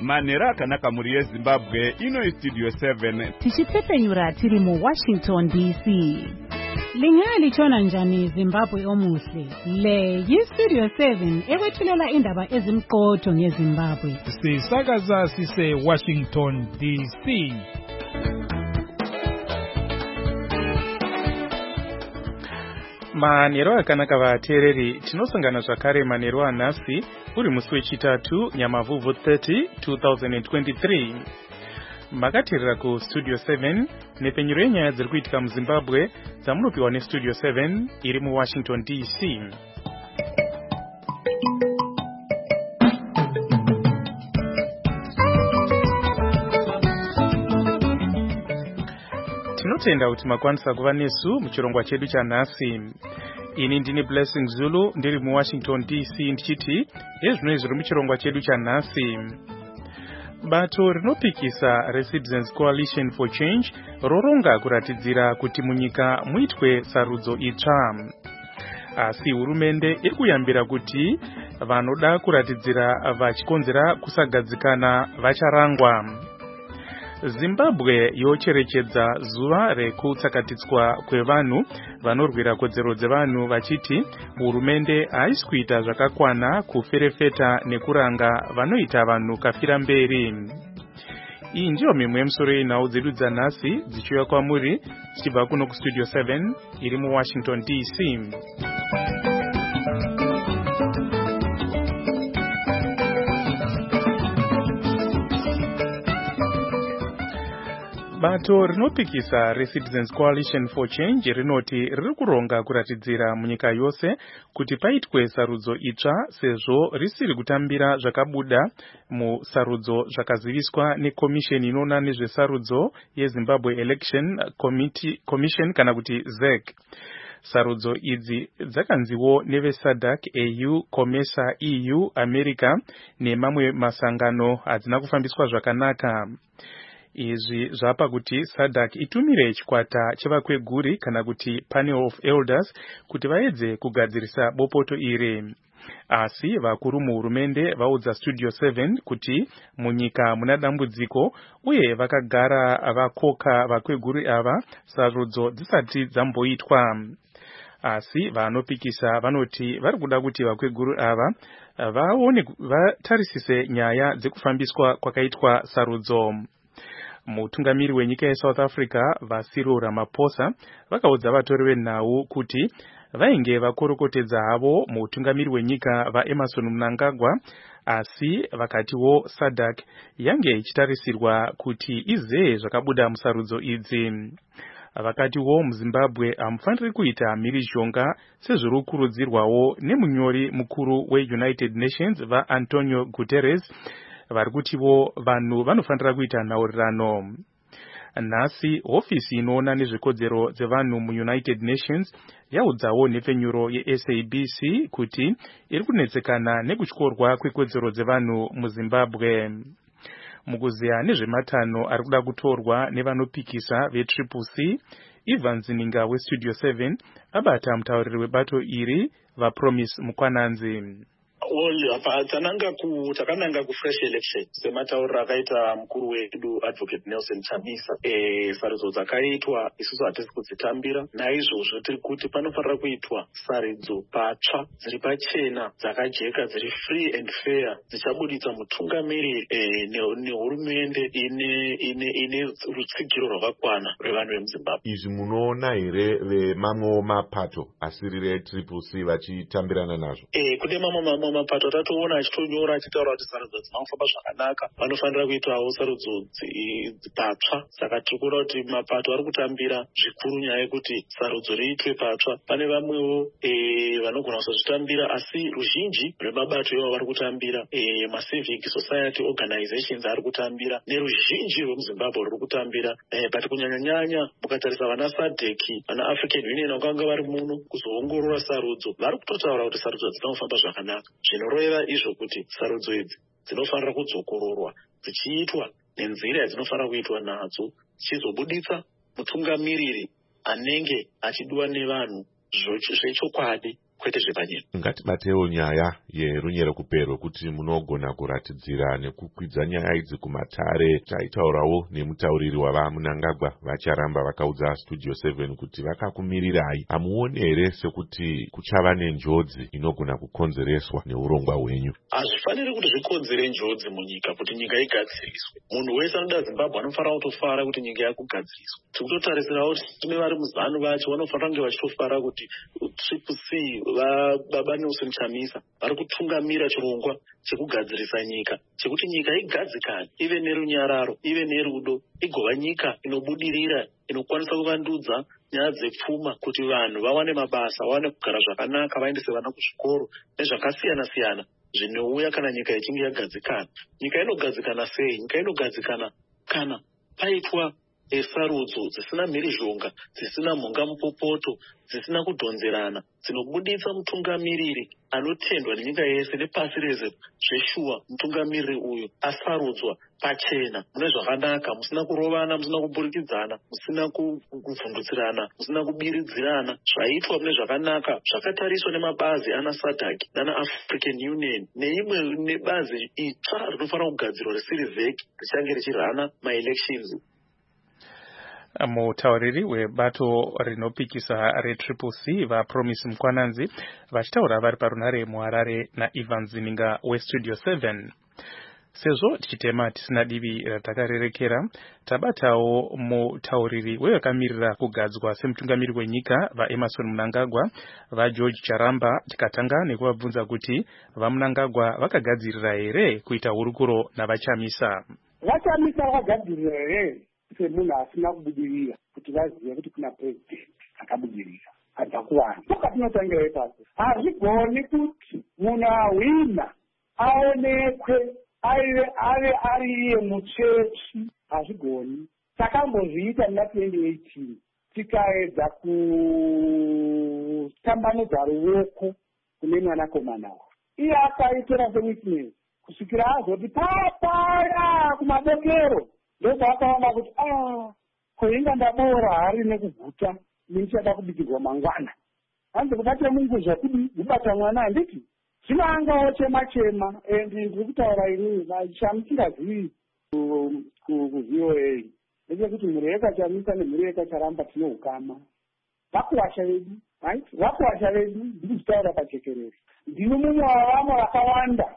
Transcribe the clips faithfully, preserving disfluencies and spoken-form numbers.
Manera akanaka muri yeZimbabwe ino Studio seven. Tichipfepenyura tiri mu Washington D C. Lingali chona njani Zimbabwe omuhle. Le yi Studio seven ewethulela indaba ezimqotho ngeZimbabwe. Sisakaza sise Washington D C. Manero akanaka vateereri, tinosangana zvakare manero anhasi uri musi wechitatu Nyamavhuvhu thirty twenty twenty-three. Makateerera ku Studio seven nepenyuro yenyaya dziri kuitika muZimbabwe dzamunopiwa neStudio seven iri mu Washington D C. Tinotenda kuti makwanisa kuva nesu muchirongwa chedu chanhasi. Ini ndini Blessing Zulu ndiri mu Washington D C ndichiti ezvino zviri muchirongwa chedu chanhasi. Bato rinopikisa reCitizens Coalition for Change roronga kuratidzira kuti munyika muitwe sarudzo itsva. Asi hurumende iri kuyambira kuti vanoda kuratidzira vachikonzera kusagadzikana vacharangwa. Zimbabwe yocherechedza zuva rekutsakatidzwa kwevanhu vanorwira kodzero dzevanhu vachiti hurumende haisi kuita zvakakwana kuferefeta nekuranga vanoita vanhu kafira mberi. Iyi ndiyo mimwe yemisoro yenhau dzedu dzanhasi dzichiuya kwamuri dzichibva kuno kuStudio seven iri mu Washington D C. Bato rinopikisa reCitizens Coalition for Change rinoti riri kuronga kuratidzira munyika yose kuti paitwe sarudzo itsva sezvo risiri kutambira zvakabuda musarudzo zvakaziviswa neCommission inoona nezvesarudzo yeZimbabwe Election Committee Commission kana kuti Z E C. Sarudzo idzi dzakanziwo neveSADC, A U, COMESA, E U, America nemamwe masangano hadzina kufambiswa zvakanaka. Izvi zvapa kuti SADC itumire chikwata chevakweguri kana kuti Panel of Elders kuti vaedze kugadzirisa bopoto iri. Asi vakuru muhurumende vaudza Studio seven kuti munyika muna dambudziko uye vakagara vakoka vakweguri ava sarudzo dzisati dzamboitwa. Asi vanopikisa vanoti vari kuda kuti vakweguru ava vaone vatarisise nyaya dzekufambiswa kwakaitwa sarudzo. Mutungamiri wenyika yeSouth Africa vaCyril Ramaphosa vakaudza vatori venhau kuti vainge vakorokotedza havo mutungamiri wenyika vaEmmerson Mnangagwa, asi vakatiwo SADC yange ichitarisirwa kuti izeye zvakabuda musarudzo idzi. Vakatiwo muZimbabwe hamufaniri kuita mhirizhonga sezviri kukurudzirwawo nemunyori mukuru weUnited Nations vaAntonio Guterres vari kutiwo vanhu vanofanira kuita nhaurirano. Nhasi hofisi inoona nezvekodzero dzevanhu muUnited Nations yaudzawo nepfenyuro yeS A B C kuti iri kunetsekana nekutyorwa kwekodzero dzevanhu muZimbabwe. Mukuziya nezvematanho ari kuda kutorwa nevanopikisa veTriple C, Ivan Zininga weStudio seven abata mutauriri webato iri vaPromise Mukwananzi. Well, apa tananga ku takananga ku fresh election semataurira akaita mukuru wedu Advocate Nelson Chamisa eh sarudzo dzakaitwa isusu hatisi kudzitambira naizvozvo tiri kuti panofanira kuitwa sarudzo patsva dziri pachena dzakajeka dziri free and fair dzichabuditsa mutungamiri eh nehurumende ine ine ine rutsigiro rwakakwana rwevanhu vemuZimbabwe. Izvi munoona here vemamwe mapato asiri reTriple C vachitambirana nazvo? Eh kune mamwe mamwe mapato tatoona achitonyora achitaura kuti sarudzo dzinofamba zvakanaka vanofanira kuitawo sarudzo patsva. Saka tirikuona kuti mapato ari kutambira zvikuru nyaya yekuti sarudzo riitwe patsva. Pane vamwewo vanogona kusazvitambira asi ruzhinji rwemabato ivo vari kutambira, macivic society organizations ari kutambira neruzhinji rwemuZimbabwe ruri kutambira. But kunyanya-nyanya mukatarisa vana SADC, vana African Union vakanga vari muno kuzoongorora sarudzo vari kutotaura kuti sarudzo dzinofamba zvakanaka. Zvinoreva izvo kuti sarudzo idzi dzinofanira kudzokororwa dzichiitwa nenzira dzinofanira kuitwa nadzo dzichizobuditsa mutungamiriri anenge achidiwa nevanhu zvechokwadi kwete zvepanyika. Ngatibatewo nyaya yerunyero kupero kuti munogona kuratidzira nekukwidza nyaya idzi kumatare. Taitaurawo nemutauriri wava Mnangagwa vacharamba vakaudza Studio seven kuti vakakumirirai. Hamuoni here sekuti kuchava nenjodzi inogona kukonzereswa neurongwa hwenyu? Hazvifaniri kuti zvikonzere njodzi munyika kuti nyika igadziriswe. Munhu wese anoda Zimbabwe anofanira kutofara kuti nyika yakugadziriswa. Tikutotarisira kuti tine vari muzanu vacho vanofanira kunge vachitofara kuti triple C baba Nelson Chamisa vari kutungamira chirongwa chekugadzirisa nyika, chekuti nyika igadzikane, ive nerunyararo, ive nerudo, igova nyika inobudirira, inokwanisa kuvandudza nyaya dzepfuma kuti vanhu vawane mabasa, vawane kugara zvakanaka, vaendese vana kuzvikoro nezvakasiyana siyana zvinouya kana nyika ichinge yagadzikana. Nyika inogadzikana sei? Nyika inogadzikana kana paitwa esarudzo dzisina mhirizhonga, dzisina mhonga mupopoto, dzisina kudhonzerana, dzinobuditsa mutungamiriri anotendwa nenyika yese nepasi rese zveshuwa. Mutungamiriri uyu asarudzwa pachena, mune zvakanaka, musina kurovana, musina kupurikidzana, musina kuvhundutsirana, musina kubiridzirana, zvaitwa mune zvakanaka, zvakatariswa nemabazi ana SADC nana African Union neimwe nebazi itsva rinofanira kugadzirwa risiri vheki richange richirana ma-elections. Mutauriri webato rinopikisa retriple C vaPromise Mkwananzi vachitaura vari parunare muHarare naIvan Zininga weStudio seven. Sezvo tichitema tisina divi ratakarerekera, tabatawo mutauriri wevakamirira kugadzwa semutungamiri wenyika vaEmmerson Mnangagwa vaGeorge Charamba, tikatanga nekuvabvunza kuti vaMnangagwa vakagadzirira here kuita hurukuro navaChamisa. VaChamisa vakagadzirira here semunhu asina kubudirira kuti vazive kuti kuna president akabudirira abva kuvanhu. Toka tinotangira ipasi, hazvigoni kuti munhu ahwina aonekwe ave ari iye muchechi, hazvigoni. Takambozviita muna twenty eighteen tikaedza kutambanudza ruoko kune mwanakomana wavo, iye akaitora sewitness kusvikira azoti papaya kumadokero ndobva akaona kuti ah, kuinga ndabora hari nekuguta ndichada kubikirwa mangwana. Hanzi kubate munguzva kudi kubata mwana handiti zvinoangawo chema chema. Endi ndiri kutaura ini vachamusira zii ku-V O A ndechekuti mhuri yekaChamisa nemhuri yekaCharamba tine ukama. Vakuwasha vedu, right? Vakuwasha vedu ndiri kutaura pajekerere. Ndino mumwe wavamo vakawanda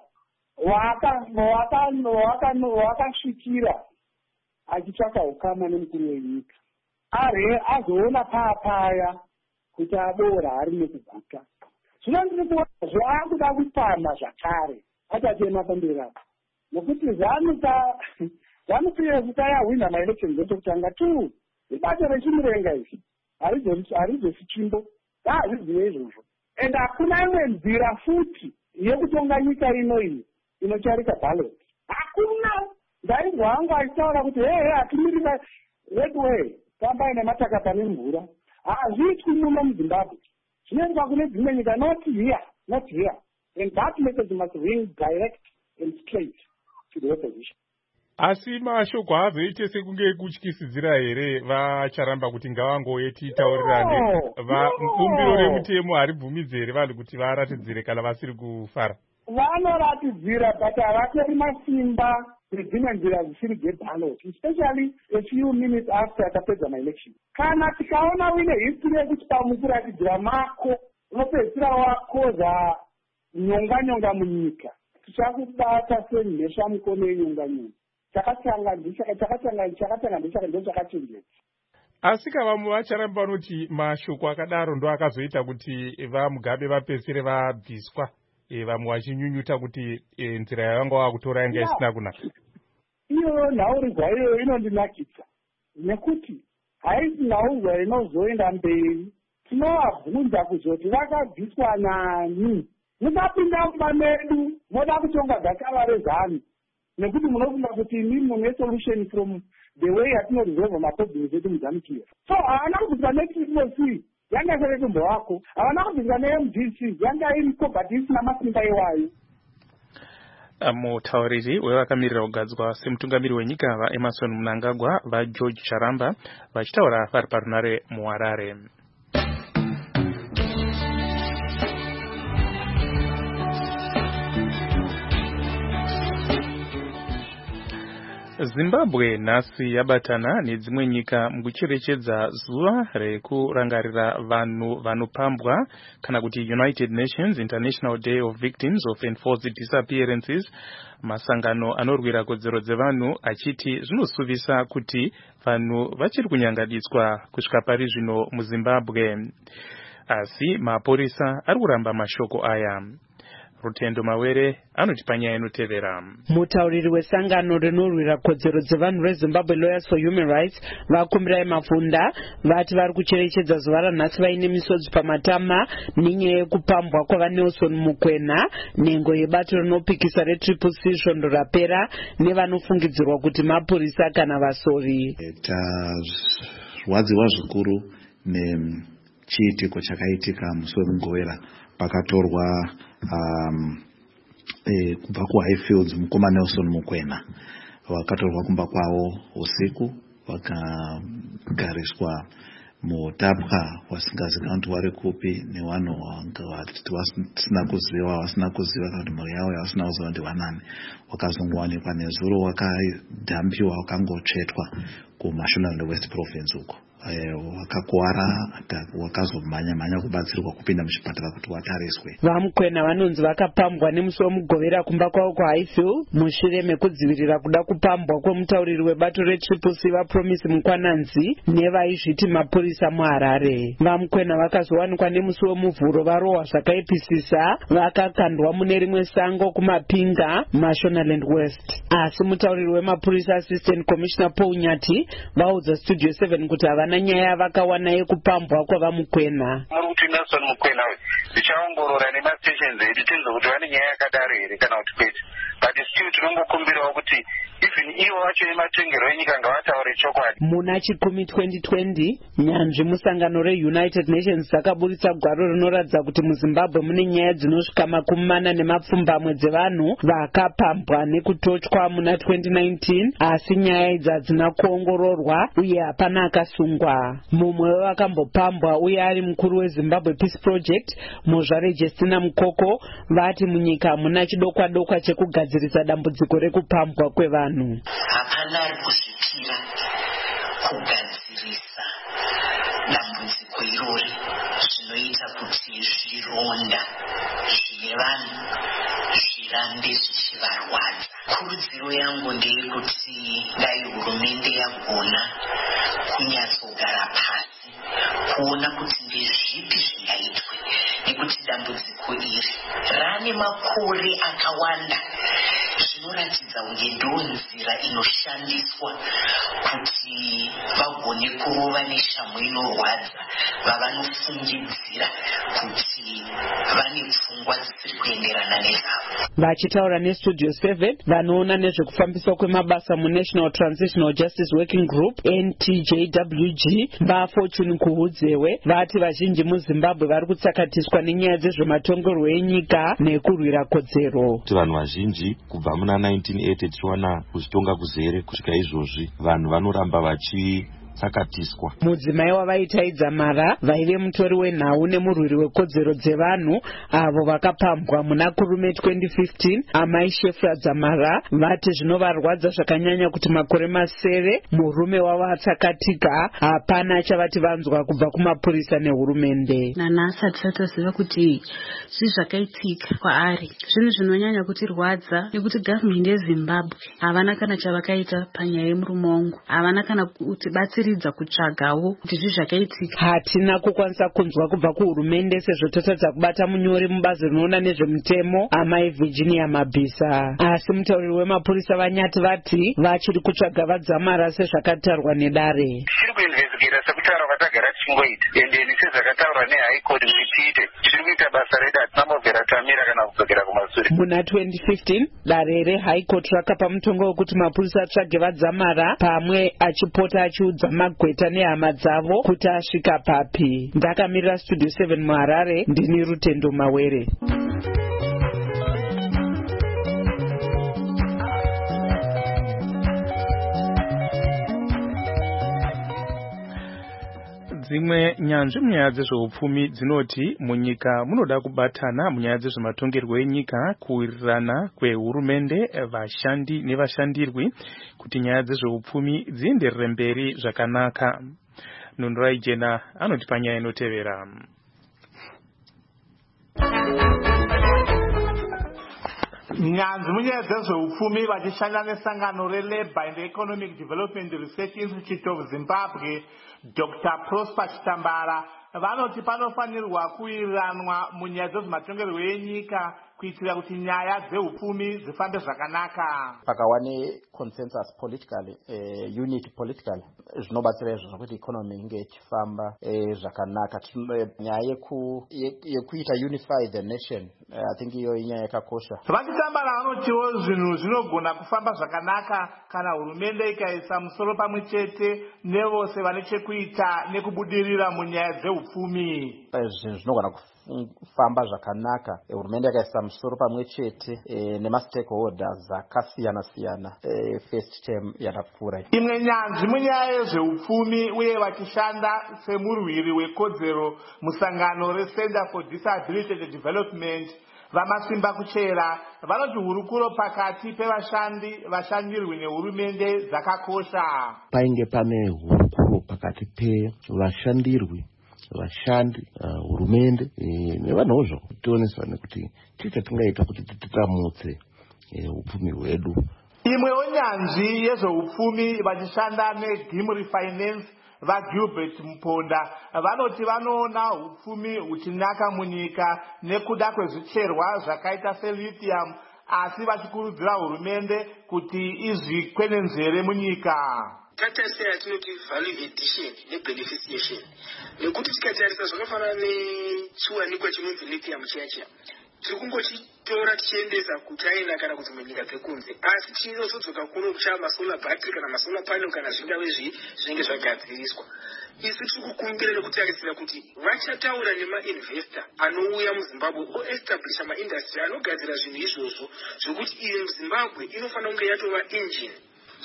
wakasvikira achitsvaka ukama nemukuru wenyika. Ari azoona papaya kuti abora hari nekuguta. Zvino ndiri kuona zvaakuda kupama zvakare achatema pamberi rapo, nokuti zanuka zanuka zita yahwina maelection dzototanga tu ibato rechimurenga izvi harizosi chimbo hazvizive izvozvo. And hakuna imwe nzira futi yekutonga nyika ino iyi inocharika ballot. Hakuna. Ndaizwa hangu achitaura kuti hei hatimirira red way tambai nemataka pane mvura. Hazviitwi muno muZimbabwe, zvinoitwa kune dzimwe nyika, not here, not here. And that message must ring direct and straight to the opposition. Asi mashoko hazoite sekunge kutyisidzira here vaCharamba kuti ngavangoye titaurirane? Bumbiro remutemo haribvumidzi here vanhu kuti varatidzire kana vasiri kufara? Vanoratidzira but havatori masimba nedzimwe nzira dzisiri dzeballot, especially a few minutes after akapedza maelection. Kana tikaona wine history yekuti pamukuratidzira mako unopedzisira wakoza nyonga nyonga munyika, tichakubata semhesha mukono yenyonga nyonga. Chakatanga chakatanga chakatanga ndo chakachenjera. Asi kavamwe vaCharamba vanoti mashoko akadaro ndo akazoita kuti vaMugabe vapedzisire vabviswa, vamwe vachinyunyuta kuti nzira yavanga vakutora yanga isina kunaka. Iyo nhaurirwa iyoyo inondinakidza nekuti haisi nhaurirwa inozoenda mberi. Tinovabvunza kuzoti vakabviswa nani? Musapinda mumba medu moda kutonga gakava rezanu, nekuti munofunga kuti imi mune solution from the way yatinoresolve maproblems edu muZanu-P F. So havana kubviswa ne-Triple C yanga isere tumbo wako, havana kubviswa ne-M D C yanga iriko but isina masimba iwayo. Mutauriri wevakamirira kugadzwa semutungamiri wenyika vaEmmerson Mnangagwa vaGeorge Charamba vachitaura vari parunare muHarare. Zimbabwe nhasi yabatana nedzimwe nyika mukucherechedza zuva rekurangarira vanhu vanopambwa kana kuti United Nations International Day of Victims of Enforced Disappearances. Masangano anorwira kodzero dzevanhu achiti zvinosuvisa kuti vanhu vachiri kunyangaditswa kusvika pari zvino muZimbabwe, asi mapurisa ari kuramba mashoko aya. Rutendo Mawere anoti panyaya inotevera. Mutauriri wesangano rinorwira kodzero dzevanhu reZimbabwe Lawyers for Human Rights vakumbira Mafunda vati vari kucherechedza zuva ranhasi vaine misodzi pamatama nenyaya yekupambwa kwavaNelson Mukwena, nhengo yebato rinopikisa reTriple C svondo rapera nevanofungidzirwa kuti mapurisa kana vasori. Tazwadziwa zvikuru nechiitiko chakaitika musi weMugowera pakatorwa um, e, kubva kuHighfields mukoma Nelson Mukwena vakatorwa kumba kwavo usiku vakagariswa mutapwa wasingazikanwa kuti vari kupi nevanhu vasina kuziva vasina kuziva kana kuti mhuri yavo yavasina kuziva kuti vanani. Wakazongowanikwa nezuro wakadhampiwa wakangotsvetwa kuMashonaland West Province uko. Wakakuwara wakazomhanya mhanya kubatsirwa kupinda muchipatara kuti watariswe. VaMukwena vanonzi vakapambwa nemusi weMugowera kumba kwavo kuHighfield mushure mekudzivirira kuda kupambwa kwemutauriri webato reTriple C vaPromise Mukwananzi nevaizviti mapurisa muHarare. VaMukwena vakazowanikwa nemusi wemuvhuro varohwa zvakaipisisa vakakandwa mune rimwe sango kuMapinga, Mashonaland West. Asi mutauriri wemapurisa Assistant Commissioner Paul Nyati vaudza Studio seven kuti havana nyaya vakawana yekupambwa kwavaMukwena. Muri kuti Nelson Mukwena tichaongorora nemastations edu tinzwa kuti vane nyaya yakadaro here kana kuti kwete, but still tinongokumbirawo kuti even ivo vacho nematengero enyika ngavataure chokwadi. Muna chikumi twenty twenty nyanzvi musangano reUnited Nations dzakaburitsa gwaro rinoratidza kuti muZimbabwe mune nyaya dzinosvika makumi mana nemapfumbamwe dzevanhu vakapambwa nekutochwa muna twenty nineteen, asi nyaya idzi hadzina kuongororwa uye hapana akasungwa. Mumwe wevakambopambwa uye ari mukuru weZimbabwe Peace Project, Mozvare Justina Mukoko, vati munyika muna chidokwa dokwa chekugadzirisa dambudziko rekupambwa kwevanhu. Hapana ari kuzvipira kugadzirisa dambudziko irori zvinoita kuti zvironda zvine vanhu zvirambe zvichivarwadza. Kurudziro yangu ndeyekuti dai hurumende yagona kunyatsogara pasi kuona kuti ndezvipi zvingaitwe, nekuti dambudziko iri rane makore akawanda. Zvinoratidza kuti ndonzira inoshandiswa kuti vagone kurova neshamhu inorwadza vavanofungidzira kuti vane pfungwa dzisiri kuenderana nezavo. Vachitaura neStudio seven vanoona nezvekufambiswa kwemabasa muNational Transitional Justice Working Group N T J W G vaFortune Kuhudzewe vati vazhinji muZimbabwe vari kutsakatiswa nenyaya dzezvematongerwo enyika nekurwira kodzero. Vanhu vazhinji kubva muna nineteen eighty tichiwana kuzvitonga kuzere kusvika izvozvi vanhu vanoramba vachi tsakatiswa. Mudzimai wavaitaidza mara vaive mutori wenhau nemurwiri wekodzero dzevanhu avo vakapambwa muna kurume twenty fifteen, amai Shefra Dzamara vati zvinovarwadza zvakanyanya kuti makore masere murume wavo atsakatika, hapana achavati vanzwa kubva kumapurisa nehurumende. Nanhasi hatisatoziva kuti zvii zvakaitika kwaari. Zvinhu zvinonyanya kutirwadza nekuti gavhmendi yeZimbabwe havana kana chavakaita panyaya yemurume wangu, havana kana kuti batsiridza kutsvagawo kuti zvii zvakaitika. Hatina kukwanisa kunzwa kubva kuhurumende sezvo totadza kubata munyori mubazi rinoona nezvemutemo amai Virginia Mabhisa. Asi mutauriri wemapurisa vaNyati vati vachiri kutsvaga vaDzamara sezvakatarwa nedare. Tiri kuinvestigata sekutaura kwatagara tichingoita ende sezvakataurwa neHigh Court kuti tiite. Tiri kuita basa redu, hatina mobvera tamira kana kudzokera kumashure. Muna twenty fifteen dare reHigh Court rakapa mutongo wekuti mapurisa atsvage vaDzamara pamwe achipota achiudza Magweta nehama dzavo kuti asvika papi. Ndakamirira Studio seven muHarare, ndini Rutendo Mawere. dzimwe nyanzvi munyaya dzezveupfumi dzinoti munyika munoda kubatana munyaya dzezvematongerwo enyika, kuwirirana kwehurumende, vashandi nevashandirwi kuti nyaya dzezveupfumi dzienderere mberi zvakanaka. Nundurai Jena anoti panyaya inotevera. Nyanzvi munyaya dzezveupfumi vachishanda nesangano reLabour and Economic Development Research Institute of Zimbabwe, Doctor Prosper Chitambara, vanoti panofanirwa kuwiranwa munyaya dzezvematongerwo enyika kuitira kuti nyaya dzeupfumi dzifambe zvakanaka. Pakawane consensus politically, uh, unity politically, zvinobatsira izvo zvokuti economy inge ichifamba zvakanaka. Nyaya yekuita unify the nation, uh, I think iyo inyaya yakakosha. Vachitambara vanotiwo zvinhu zvinogona kufamba zvakanaka kana hurumende ikaisa musoro pamwe chete nevose vane chekuita nekubudirira munyaya dzeupfumi. Zvinhu zvinogona kufamba zvakanaka hurumende yakaisa musoro pamwe chete e, nemastakeholders akasiyana siyana e, first term yakapfuura. Imwe nyanzvi munyaya yezveupfumi uye vachishanda semurwiri wekodzero musangano reCenter for Disability and Development vamasimba kuchera vanoti hurukuro pakati pevashandi vashandirwi nehurumende dzakakosha. Painge pane hurukuro pakati pevashandirwi vashandi hurumende nevanhuwo zvakutionesa nekuti chii chatingaita kuti titamutse upfumi hwedu. Imwewo nyanzvi yezveupfumi vachishanda neGimri Finance vaGilbert Muponda vanoti vanoona upfumi huchinaka munyika nekuda kwezvicherwa zvakaita selithium, asi vachikurudzira hurumende kuti izvikwenenzvere munyika. Tataseya tinoti value addition nebeneficiation nekuti tikatarisa zvakafanana nechiwanikwa chinonzi lithium chiya tiri kungochitora tichiendesa kuchina kana kudzimwe nyika dzekunze, asi chinozodzoka kuno kuchava masolar battery kana masolar panel kana zvingave zvinenge zvagadziriswa. Isi tiri kukumbira nekutarisira kuti vachataura nemainvestor anouya muZimbabwe oestablisha maindustry anogadzira zvinhu izvozvo zvokuti iyi muZimbabwe inofanira kunge yatova engine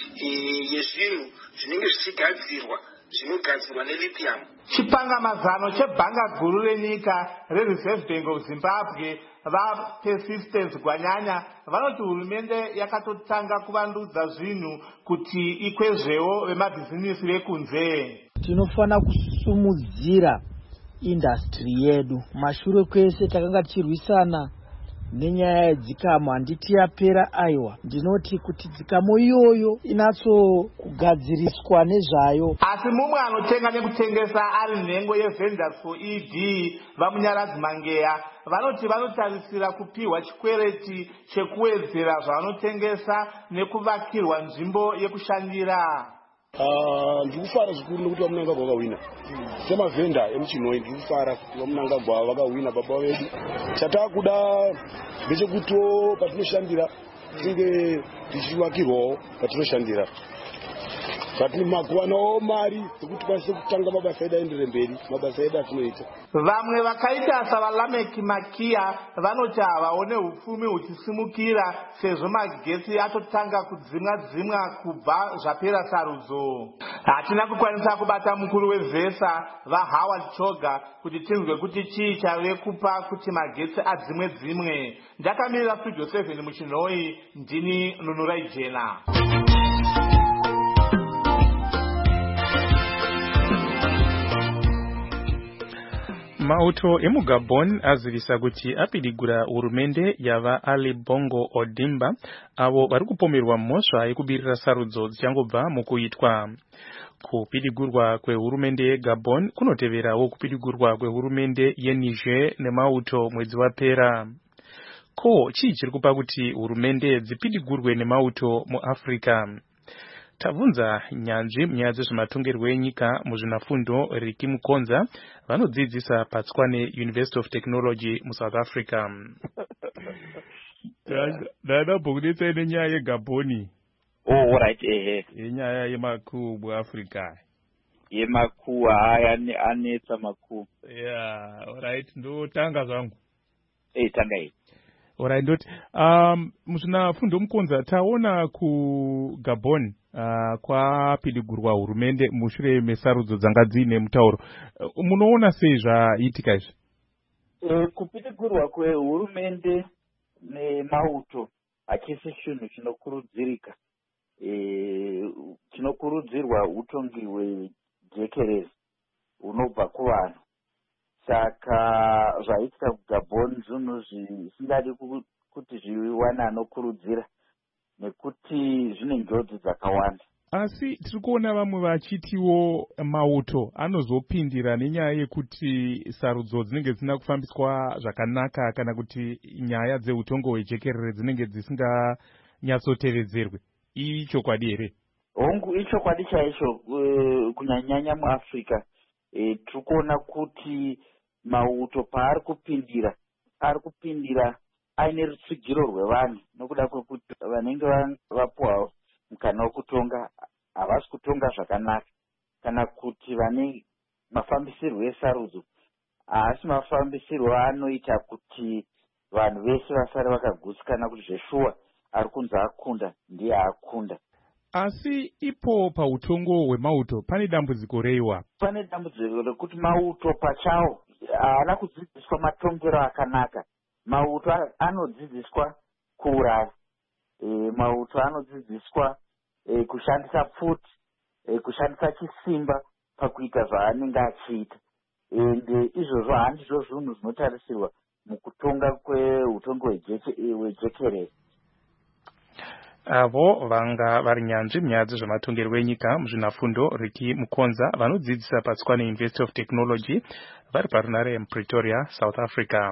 yezvinhu zvinenge zvichigadzirwa zvinogadzirwa nelithium. Chipangamazano chebhanga guru renyika reReserve Bank of Zimbabwe vaPersistence Gwanyanya vanoti hurumende yakatotanga kuvandudza zvinhu kuti ikwezvewo vemabhizinisi vekunze. Tinofana kusumudzira industry yedu. Mashure kwese takanga tichirwisana nenyaya yedzikamo handiti yapera aiwa. Ndinoti kuti dzikamo iyoyo inatso kugadziriswa nezvayo. Asi mumwe anotenga nekutengesa ari nhengo yeVendors for E D vamunyaradzi Mangeya vanoti vanotarisira kupiwa chikwereti chekuwedzera zvavanotengesa nekuvakirwa nzvimbo yekushandira. Uh, ndikufara zvikuru nekuti vamunangagwa vakawina semavhenda emuchinoi. Ndikufara kuti vamunangagwa vakawina baba vedu. Chatakuda ndechekuti patinoshandira tinge tichivakirwawo patinoshandira kuti makuwanawo mari dzekuti kwanise kutanga mabasa edu aendere mberi, mabasa edu atinoita. Vamwe vakaita savaLameki Makia vanoti havaone upfumi huchisimukira sezvo magetsi atotanga kudzimwa dzimwa kubva zvapera sarudzo. Hatina kukwanisa kubata mukuru weVesa vaHoward Choga kuti tinzwe kuti chii chave kupa kuti magetsi adzimwe dzimwe. Ndakamirira Studio seven muchinhoi, ndini Nunurai Jena. Mauto emuGabon azivisa kuti apidigura hurumende yava Ali Bongo Ondimba avo vari kupomerwa mhosva yekubirira sarudzo dzichangobva mukuitwa. Kupidigurwa kwehurumende yeGabon kunoteverawo kupidigurwa kwehurumende yeNiger neMauto mwedzi wapera. Ko chii chiri kupa kuti hurumende dzipidigurwe neMauto muAfrica? Tabvunza nyanzvi munyaya dzezvematongerwo enyika muzvinafundo Riki Mukonza vanodzidzisa paTswane University of Technology muSouth Africa. Dada bhokudetsa nenyaya yeGaboni. Oh, alright, ehe. Yenyaya yemakuu muAfrica. Yemakuu haya anetsa makuu. Yeah, alright, ndotanga zvangu. Eh, tanga hii. Alright, ndoti um muzvinafundo Mukonza taona kuGabon uh, kwapidigurwa hurumende mushure mesarudzo dzanga dziine mutauro. Uh, munoona sei zvaitika izvi? E, kupidigurwa kwehurumende nemauto hachisi chinhu chinokurudzirika. E, chinokurudzirwa utongi hwejekerezi hunobva kuvanhu. Saka zvaitika kuGabon zvinhu zvisingadi kuti zviwane anokurudzira nekuti zvine njodzi dzakawanda. Asi tiri kuona vamwe vachitiwo mauto anozopindira nenyaya yekuti sarudzo dzinenge dzisina kufambiswa zvakanaka kana kuti nyaya dzeutongo hwejekerere dzinenge dzisinganyatsoteedzerwe. Ichokwadi here? Hongu ichokwadi chaicho. Uh, kunyanyanya muAfrica e, tiri kuona kuti mauto paari kupindira ari kupindira aine rutsigiro rwevanhu nokuda kwekuti vanenge vapuwa mukana wekutonga havasi kutonga zvakanaka kana kuti vane mafambisirwo esarudzo haasi mafambisirwo anoita kuti vanhu vese vasare vakagutsikana kuti zveshuwa ari kunzi akunda ndiye akunda. Asi ipo pautongo hwemauto pane dambudziko reiwa. Pane dambudziko rekuti mauto pachawo haana kudzidziswa matongero akanaka. Mauto anodzidziswa kuuraya. E, mauto anodzidziswa e, kushandisa pfuti, e, kushandisa chisimba pakuita zvaanenge achiita. Ende izvozvo handizvo zvinhu zvinotarisirwa mukutonga kweutongo hwejekerere. Avo vanga vari nyanzvi munyaya dzezvematongerwo enyika muzvinafundo Ricky Mukonza vanodzidzisa paTswane University of Technology vari parunare muPretoria, South Africa.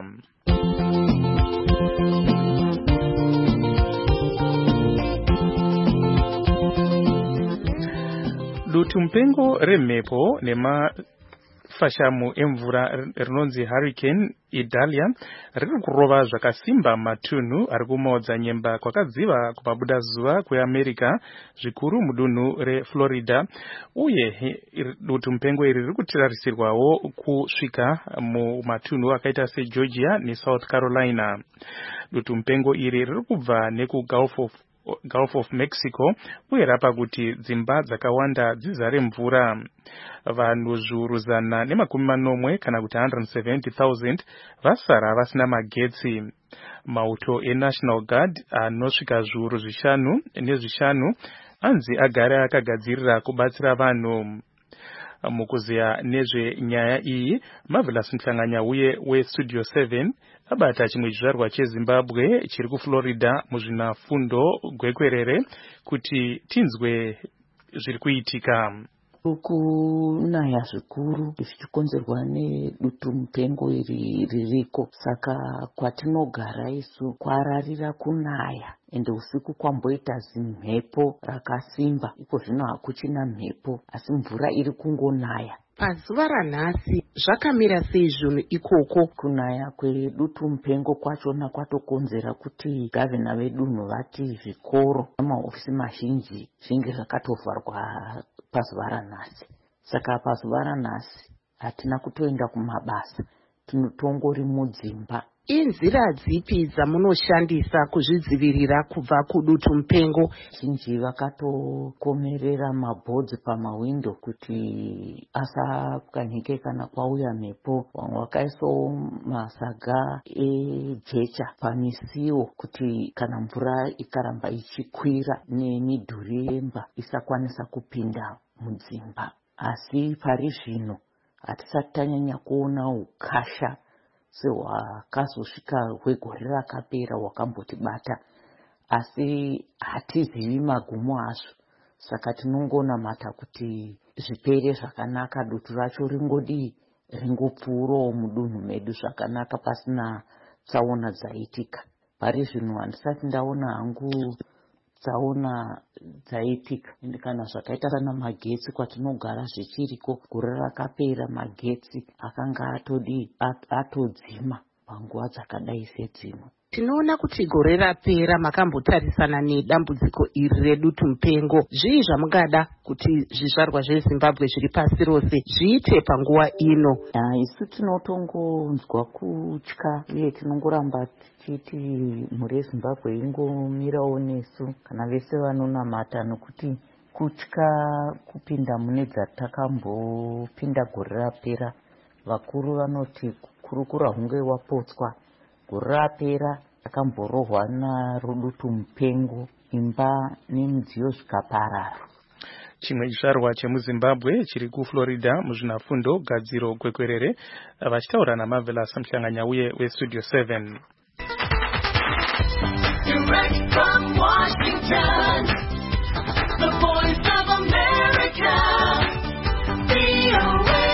Dutu mupengo remhepo nema fashamu emvura rinonzi Hurricane Idalia riri kurova zvakasimba matunhu ari kumaodza nyemba kwakadziva kumabuda zuva kweAmerica zvikuru mudunhu reFlorida uye dutu mupengo iri riri kutirarisirwawo kusvika mumatunhu akaita seGeorgia neSouth Carolina. Dutu mupengo iri riri kubva nekuGulf of Gulf of Mexico uye rapa kuti dzimba dzakawanda dzizare mvura. Vanhu zviuru zana nemakumi manomwe kana kuti one hundred seventy thousand vasara vasina magetsi. Mauto eNational Guard anosvika zviuru zvishanu nezvishanu anzi agare akagadzirira kubatsira vanhu. Mukuziya nezvenyaya iyi, Marvelous Mhlanganya uye weStudio seven abata chimwe chizvarwa cheZimbabwe chiri kuFlorida muzvinafundo gwekwerere kuti tinzwe zviri kuitika. Kunaya zvikuru zvichikonzerwa nedutu mupengo iri ririko, saka kwatinogara isu kwararira kunaya ende usiku kwamboita zimhepo rakasimba. Iko zvino hakuchina mhepo asi mvura iri kungonaya. Pazuva ranhasi zvakamira sei zvinhu ikoko? Kunaya kwedutu mupengo kwachona kwatokonzera kuti gavana vedunhu vati zvikoro namahofisi mazhinji zvinge zvakatovharwa pazuva ranhasi. Saka pazuva ranhasi hatina kutoenda kumabasa, tinotongori mudzimba. Inzira dzipi dzamunoshandisa kuzvidzivirira kubva kudutu mupengo? Zhinji vakatokomerera mabhodzi pamawindo kuti asapwanyike kana kwauya mhepo. Vamwe vakaisawo masaga ejecha pamisiwo kuti kana mvura ikaramba ichikwira nemidhuri yemba isakwanisa kupinda mudzimba. Asi pari zvino hatisati tanyanya kuona ukasha sehwakazosvika hwegore rakapera hwakambotibata, asi hatizivi magumo azvo. Saka tinongonamata kuti zvipere zvakanaka, dutu racho ringodi ringopfuurawo mudunhu medu zvakanaka pasina tsaona dzaitika. Pari zvino handisati ndaona hangu tsaona dzaitika. Ende kana zvakaita sana magetsi kwatinogara zvichiriko, gore rakapera magetsi akanga atodi atodzima panguva dzakadai sedzino. Tinoona kuti gore rapera makambotarisana nedambudziko iri redutu mupengo. Zvii zvamungada kuti zvizvarwa zveZimbabwe zviri pasi rose zviite panguva ino? Isu tinotongonzwa kutya uye tinongoramba tichiti mhuri yeZimbabwe ingomirawo nesu kana vese vanonamata, nokuti kutya kupinda mune dzatakambopinda gore rapera. Vakuru vanoti kurukura hunge wapotswa. Gore rapera takamborohwa narudutu mupengo, imba nemidziyo zvikaparara. Chimwe chizvarwa chemuZimbabwe chiri kuFlorida muzvinafundo gadziro kwekwerere vachitaura naMarvelous Mhlanganyauye weStudio seven. Direct from Washington, the voice of America, V O A.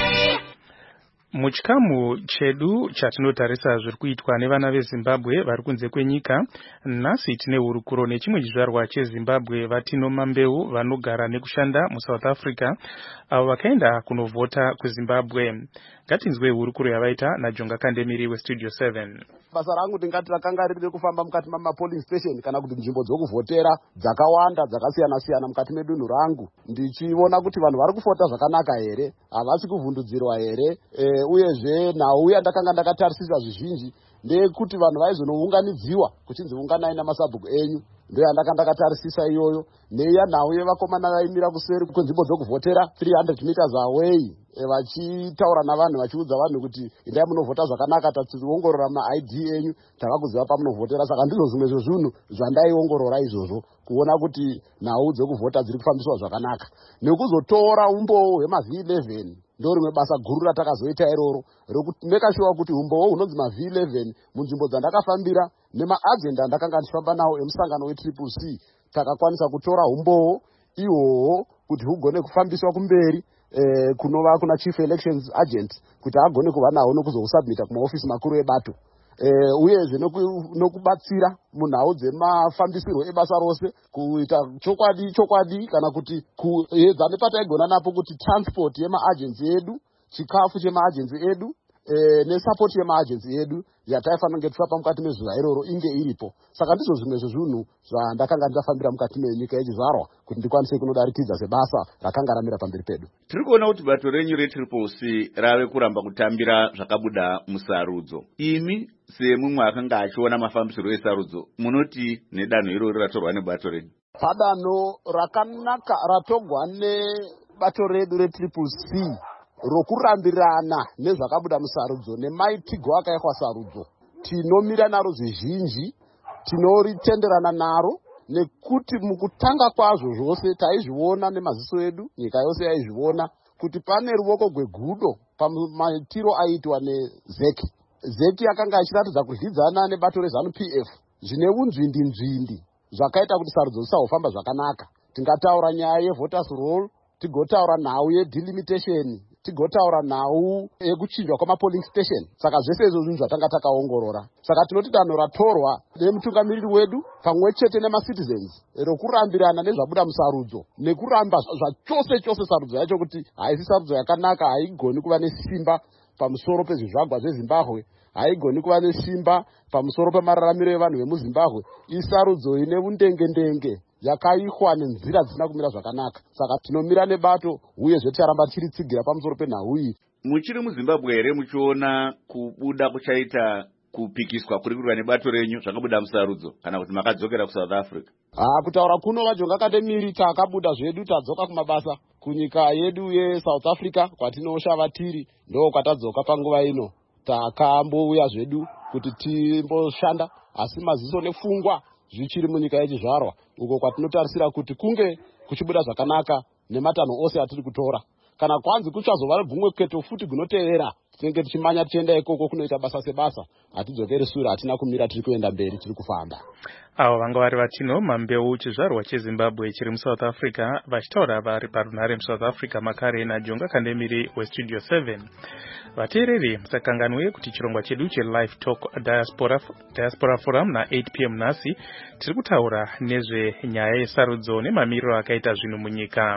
Muchikamu chedu chatinotarisa zviri kuitwa nevana veZimbabwe vari kunze kwenyika, nhasi tine hurukuro nechimwe chizvarwa cheZimbabwe vatino mambeu vanogara nekushanda muSouth Africa avo vakaenda kunovhota kuZimbabwe. Ngatinzwe hurukuro yavaita naJonga Kandemiri weStudio seven. Basa rangu ndingati rakanga riri kufamba mukati mamapolling station kana kuti nzvimbo dzokuvhotera dzakawanda dzakasiyana siyana mukati medunhu rangu, ndichiona kuti vanhu vari kufota zvakanaka here, havasi kuvhundudzirwa here. E, uyezve nhau yandakanga ndakatarisisa zvizhinji ndeyekuti vanhu vaizonounganidziwa kuchinzi unganai namasabhuku enyu, ndiyo yandakanga ndakatarisisa iyoyo. Neiya nhau yevakomana vaimira kuseri kwenzvimbo dzokuvhotera three hundred meters away, e, vachitaura navanhu vachiudza vanhu kuti indai munovhota zvakanaka, tationgorora ma-I D enyu, tavakuziva pamunovhotera. Saka ndizvo zvimwe zvezvinhu zvandaiongorora izvozvo, kuona kuti nhau dzokuvhota dziri kufambiswa zvakanaka. Nekuzotora umboo hwema-V eleven ndo rimwe basa guru ratakazoita iroro, rekumeka sure kuti umboo hunonzi ma-V eleven munzvimbo dzandakafambira nemaagenda andakanga ndichifamba nawo emusangano wetriple C, takakwanisa kutora umboo ihwohwo kuti hugone kufambiswa kumberi eh, kunova kuna chief elections agent kuti agone kuva nawo nokuzosubmita kumaofisi makuru ebato. Eh, uyezve nokubatsira munhau dzemafambisirwo ebasa rose, kuita chokwadi chokwadi kana kuti kuedza nepataigona napo kuti transport yemaagency edu, chikafu chemaagency edu, e, nesupport yemaagency edu yataifanira kunge tichapa mukati mezuva iroro inge iripo. Saka ndizvo zvimwe zvezvinhu zvandakanga ndafambira mukati menyika yechizvarwa kuti ndikwanise kunodarikidza sebasa rakanga ramira pamberi pedu. Tiri kuona kuti bato renyu retriple C rave kuramba kutambira zvakabuda musarudzo. Imi semumwe akanga achiona mafambisiro esarudzo, munoti nedanho iroro ratorwa nebato renyu? Padanho rakanaka ratogwa nebato redu retriple C rokurambirana nezvakabuda musarudzo nemaitirwo akaitwa sarudzo, tinomira naro zvizhinji, tinoritenderana naro, nekuti mukutanga kwazvo zvose taizviona nemaziso edu, nyika yose yaizviona kuti pane ruoko rwegudo pamaitiro aitwa neZeki. Zeki yakanga achiratidza kudyidzana nebato reZANU P F zvine unzvindi nzvindi zvakaita kuti sarudzo dzisahofamba zvakanaka. Tingataura nyaya yevoters roll, tigotaura nhau yedelimitation, tigotaura nhau yekuchinjwa kwamapolling station. Saka zvese izvo zvinhu zvatanga takaongorora. Saka tinoti danho ratorwa nemutungamiriri wedu pamwe chete nemacitizens rokurambirana nezvabuda musarudzo, nekuramba zvachose chose sarudzo yacho kuti haisi sarudzo yakanaka, haigoni kuva nesimba pamusoro pezvizvagwa zveZimbabwe, haigoni kuva nesimba pamusoro pemararamiro evanhu vemuZimbabwe. Isarudzo ine undenge-ndenge yakaikwa nenzira dzisina kumira zvakanaka. Saka tinomira nebato uyezve ticharamba tichiritsigira pamusoro penhau iyi. Muchiri muZimbabwe here muchiona kubuda kuchaita kupikiswa kuri kuitwa nebato renyu zvakabuda musarudzo, kana kuti makadzokera kuSouth Africa? Ah, kutaura kuno vaJonga Kandemiri takabuda zvedu tadzoka kumabasa kunyika yedu yeSouth Africa kwatinoshava tiri, ndo kwatadzoka panguva ino. Takambouya zvedu kuti timboshanda, asi maziso nefungwa zvichiri munyika yechizvarwa, uko kwatinotarisira kuti kunge kuchibuda zvakanaka nematanho ose atiri kutora. Kana kwanzi kuchazova gumwe keto futi gunoteerera, tinenge tichimanya tichienda ikoko kunoita basa sebasa, hatidzokeri shure, hatina kumira, tiri kuenda mberi, tiri kufamba. Avo vanga vari vatino mambeu chizvarwa cheZimbabwe chiri muSouth Africa vachitaura vari parunhare muSouth Africa makare naJonga Kandemiri weStudio seven. Vateereri musakanganwe kuti chirongwa chedu cheLive Talk Diaspora, Diaspora Forum na eight p m nhasi tiri kutaura nezvenyaya yesarudzo nemamiriro akaita zvinhu munyika.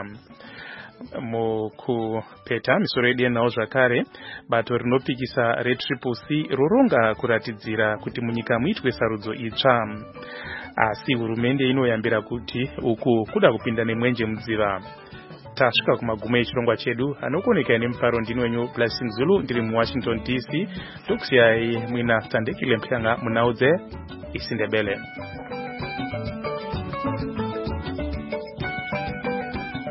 Mukupeta misoro yedu yenhau zvakare, bato rinopikisa retriple C roronga kuratidzira kuti munyika muitwe sarudzo itsva, asi hurumende inoyambira kuti uku kuda kupinda nemwenje mudziva. Tasvika kumagumo echirongwa chedu, anokuoneka nemufaro ndini wenyu Blessing Zulu, ndiri muWashington D C. Tokusiyai mwina Tandekile Mhlanga munhau dzeIsindebele.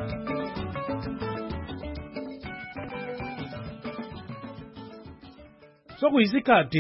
so kuyisikhathi